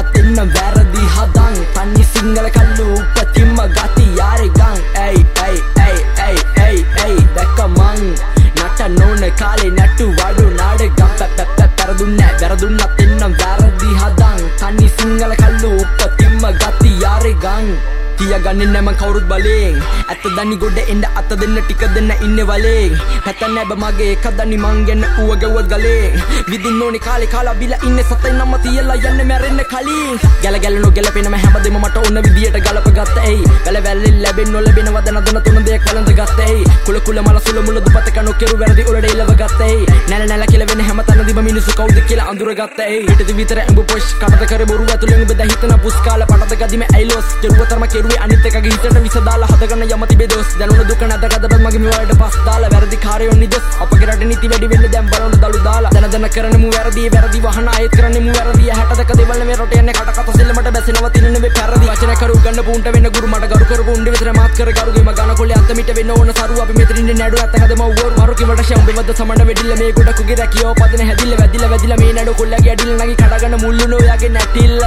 තින්න වැරදි හදන් තනි සිංහල කල්ලු උපතින්ම ගති යාරේ ගන් ඇයි දැක්ක මං නට නොන කාලේ නැට්ටු වඩු නාඩගම් වැරදුන්න තින්න වැරදි හදන් තනි සිංහල කල්ලු උපතින්ම ගති යාරේ ගන් තියගන්නේ නැම කවුරුත් බලෙන් ඇත්ත දනි ගොඩ එන්න අත දෙන්න ටික දෙන්න ඉන්නේ වලෙන් පැත නැබ මගේ එක දනි මං ගැන ඌව ගැව්වත් ගලෙන් විදින්න ඕනේ කාලේ කාලා බිලා ඉන්නේ සතයි නම තියලා යන්නේ මැරෙන්න කලින් ගැල නොගැලපෙනම හැමදේම මට ඕන විදියට ගලප ගත්ත ඇයි වැල වැල්ලෙන් ලැබෙන්න නොලැබෙනවද නදන තුන දෙයක් වළඳ ගත්ත ඇයි කුල මල සුල මුල දුපත කනු කෙරු වැරදි උලට ඉලව ගත්ත ඇයි නැල කියලා වෙන හැම තැනදීම මිනිස්සු කවුද කියලා අඳුර ගත්ත ඇයි හිටදි විතර ඇඹු පොෂ් කටද කර බොරු ඇතුලෙන් ඔබ දහිතන පුස්කාල පටද ගදිම ඇයිලොස් කෙරුවතරම කෙරුවේ අනිත් එකගේ හිතට විස දාලා හදගන්න යම තිබේ දොස් දැනුණ දුක නැදගදට මගේ මෙවලට පස් දාලා වැරදි කාරයෝ නිදොස් අපගේ රට නීති වැඩි වෙන්න දැන් බලන්න දලු දාලා දන කරන්නේ මු වැරදි වහන ආයෙත් කරන්නේ මු වැරදි 62 දෙවල් මේ රට යන්නේ කට කත සෙල්ලමට බැසෙනවා තින නෙවෙයි පැරදි වචන කරු ගන්න පුන්ට වෙන්න ගුරු මට ගරු කරපු උණ්ඩේ විතර මාත් කර ගරුගේ මගන කොල්ලේ අත මිට වෙන්න ඕන සරුව අපි මෙතන ඉන්නේ නඩු අතකද මව වෝර් මරු කිවට ෂම්බෙ වද සමන වෙඩිල්ල මේ ගොඩකුගේ රැකියෝ පදන හැදිල්ල වැදිලා මේ නඩු කොල්ලගේ ඇඩිල්ල නගි කඩගන්න මුල්ලුන ඔයාගේ නැටිල්ල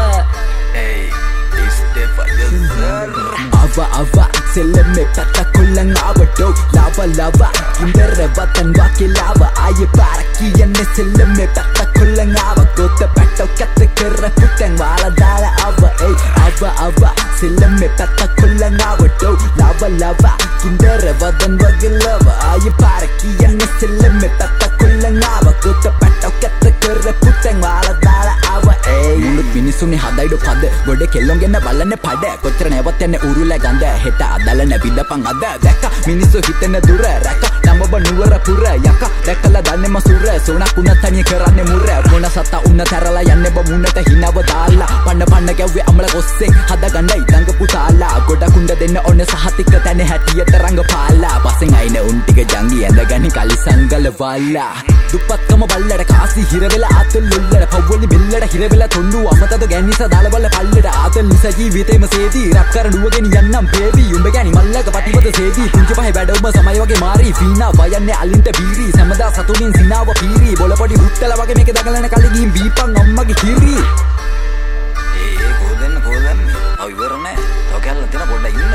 Ava seleme pata kulang awado lava kindere watan waki lava aye paraki yanne seleme pata kulang awa gota patta katte kerra putang wala dala ava seleme pata kulang awado lava kindere watan waki lava aye paraki yanne seleme pata kulang awa gota patta katte kerra putang wala dala awa mulut මිනිසුනි හදයිඩ පද ගොඩ කෙල්ලොන්ගෙන්න බලන්න පඩ කොච්චර නැවත් යන්නේ උරුල ගඳ හෙට අදල නැවිදපන් අද දැක්ක මිනිස්සු හිතෙන දුර රැක නම්බ නුවර පුර යක දැකලා දන්නේම සුර සෝනක් උන තනිය කරන්නේ මුර මොන සතා උන තරලා යන්නේ බමුණට හිනව දාලා පන්න ගැව්වේ අමල කොස්සෙන් හද ගන්නයි දඟ පුතාලා ගොඩ කුණ්ඩ දෙන්න ඔන්න සහතික තැන හැටියට රංග පාලා පස්සෙන් අයින උන් ටික ජංගි ඇඳගනි කලි සංගල වාලා දුප්පත්කම බල්ලට කාසි හිර වෙලා ආතල් ලුල්ලට පව්වලි බෙල්ලට හිර වෙලා තොණ්ඩු අමතද ගැන්නිස දාලවල පල්ලට ආතල් නිස ජීවිතේම සේදී රැප් කරනුවගෙන යන්නම් බේබි උඹ ගැනි මල්ලක පටිවද සේදී පුංචි පහේ වැඩ ඔබ සමය වගේ මාරි ෆීනා වයන්නේ අලින්ට බීරි සමදා සතුටින් සිනාව පීරි බොල පොඩි හුත්තල වගේ මේක දගලන කලි ගින් බීපන් අම්මගේ කිරි කොහෙන්ද අව ඉවර නෑ තව කැල්ල දෙන පොඩ්ඩක් ඉන්න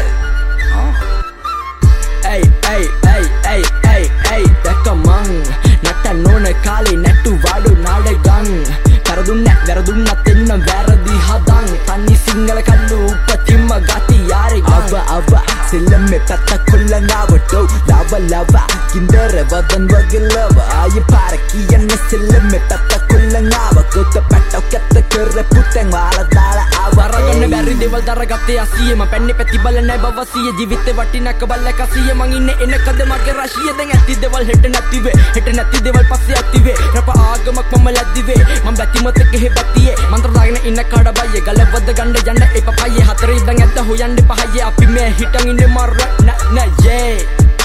ඇයි දැක්ක මං නට නොන කාලේ නැට්ටු වඩු නාඩගම් වැරදුන්න තින්න වැරදි හදන් තනි සිංහල කල්ලු උපතින්ම ගති යාරේ අව සෙල්ලමේ පැත්ත කොල්ලන් ආවටෝ ලව කින්දර වදන් වගේ ලව ආයේ පාරකී යන්නේ සෙල්ලමේ පැත්ත කොල්ලන් ආව ගොත පැට්ටෝ කැත්ත කර පුතෙන් වාලා දාලා ආවරගන්න බැරි දේවල් දරගත්තේ අසියෙම පැන්නේ පැති බල නැ බවසිය ජීවිතේ වටිනක බල්ල කසිය මං ඉන්නේ එනකද මගේ රශිය දැන් ඇති දේවල් හෙට නැති දේවල් පස්සේ ඇතිවේ රප ආගමක් මම ලැද්දිවේ මම බැතිමත ගෙහෙ බැතියේ මන්ත්‍ර දාගෙන ඉන්න කාඩ බයියේ ගලවද්ද ගන්න යන්න එපපයියේ හතරේ ඉඳන් ඇද්ද හොයන්න පහයේ අපි මේ හිටන් ඉන්නේ මර නෑ